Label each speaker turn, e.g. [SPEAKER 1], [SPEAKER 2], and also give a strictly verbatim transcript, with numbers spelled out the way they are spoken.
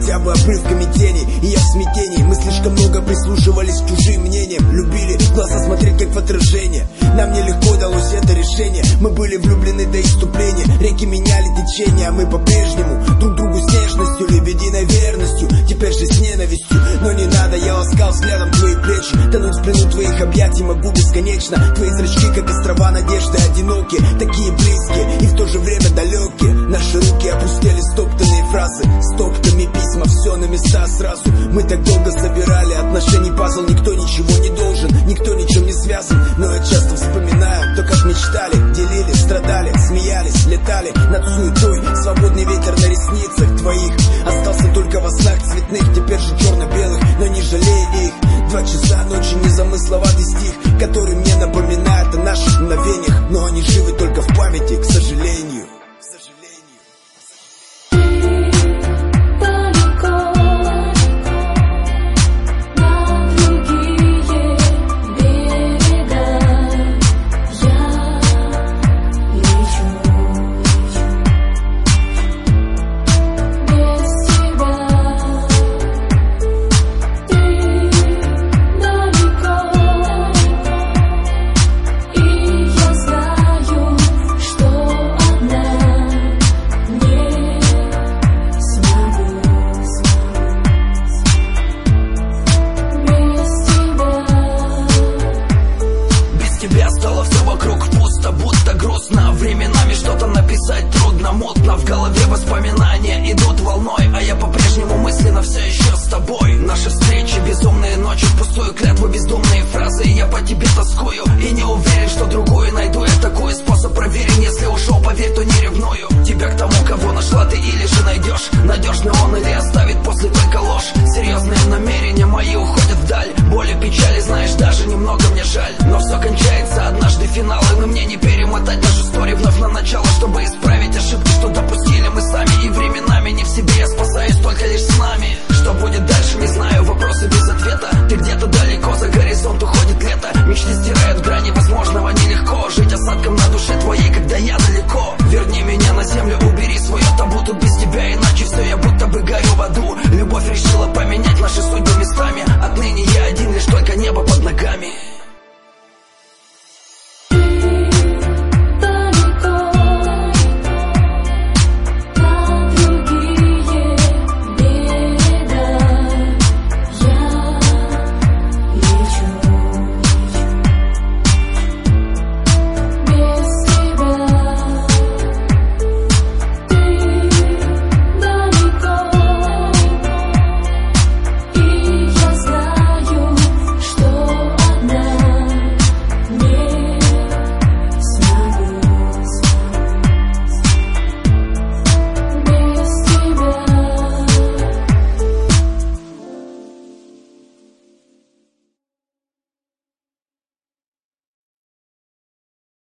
[SPEAKER 1] хотя бы обрывками тени. И я в смятении, мы слишком много прислушивались к чужим мнениям. Любили в глаза смотреть как в отражение. Нам нелегко далось это решение. Мы были влюблены до иступления. Реки меняли течение, а мы по-прежнему друг другу с нежностью, лебединой верностью, теперь же с ненавистью. Но не надо, я ласкал взглядом твои плечи. Тонуть в плену твоих объятий могу бесконечно. Твои зрачки, как острова надежды, одинокие, такие близкие и в то же время далекие. Наши руки опустили стоптанные фразы, стоптанные письма, все на места сразу. Мы так долго собирали отношений пазл. Никто ничего не должен, никто ничем не связан. Но я часто вспоминаю то, как мечтали, делили, страдали, смеялись, летали над суетой. Свободный ветер на ресницах твоих остался только во снах цветных, теперь же черно-белых, но не жалей их. Два часа ночи, незамысловатый стих, который мне напоминает о наших мгновениях. Но они живы только в памяти, к сожалению.
[SPEAKER 2] Временами что-то написать трудно, мутно. В голове воспоминания идут волной, а я по-прежнему мысленно все еще с тобой. Наши встречи, безумные ночи, впустую клятвы, бездумные фразы. И я по тебе тоскую и не уверен, что другую найду. Я такой способ проверен, если ушел, поверь, то не ревную. Тебя к тому, кого нашла ты, или же найдешь. Надежный он или оставит после только ложь. Серьезные намерения мои уходят вдаль. Боли, печали, знаешь, даже немного мне жаль. Но все кончается однажды финалом, и мне не